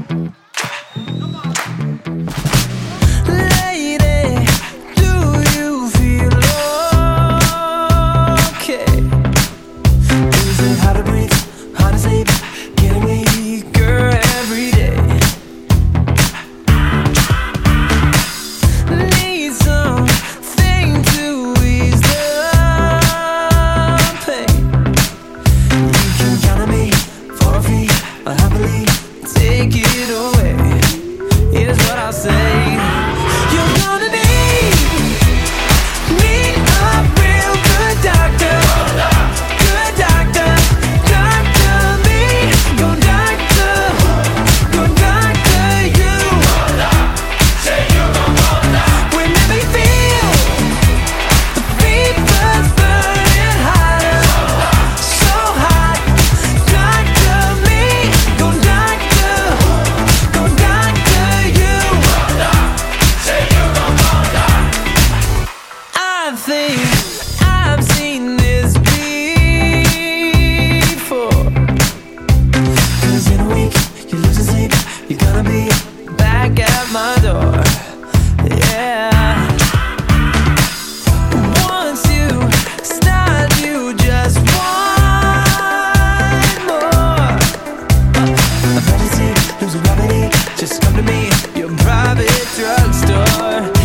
Lady, do you feel okay? Is it hard to breathe, hard to sleep, getting weaker every day? Need something to ease the pain. You can count on me for a fee, I'll happily take it away. Here's what I'll say. You're gonna need a real good doctor. Good doctor, doctor me. Go doctor you. Whenever you feel the fever's burning hotter, so hot, doctor me. Go doctor you. I think I've seen this before. 'Cause in a week, you lose your sleep, you're gonna be back at my door. Yeah. Once you start, you just want more. Emergency, losing gravity, just come to me, your private drugstore.